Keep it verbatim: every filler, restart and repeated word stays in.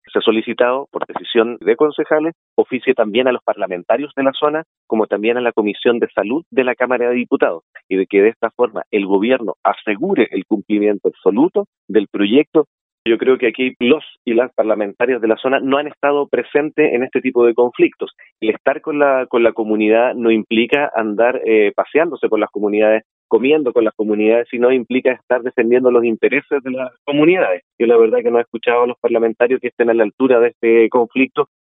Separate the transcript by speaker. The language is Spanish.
Speaker 1: se ha solicitado, por decisión de concejales, oficie también a los parlamentarios de la zona, como también a la Comisión de Salud de la Cámara de Diputados, y de que de esta forma el gobierno asegure el cumplimiento absoluto del proyecto. Yo creo que aquí los y las parlamentarias de la zona no han estado presentes en este tipo de conflictos. El estar con la con la comunidad no implica andar eh, paseándose por las comunidades, comiendo con las comunidades, sino implica estar defendiendo los intereses de las comunidades. Yo la verdad que no he escuchado a los parlamentarios que estén a la altura de este conflicto,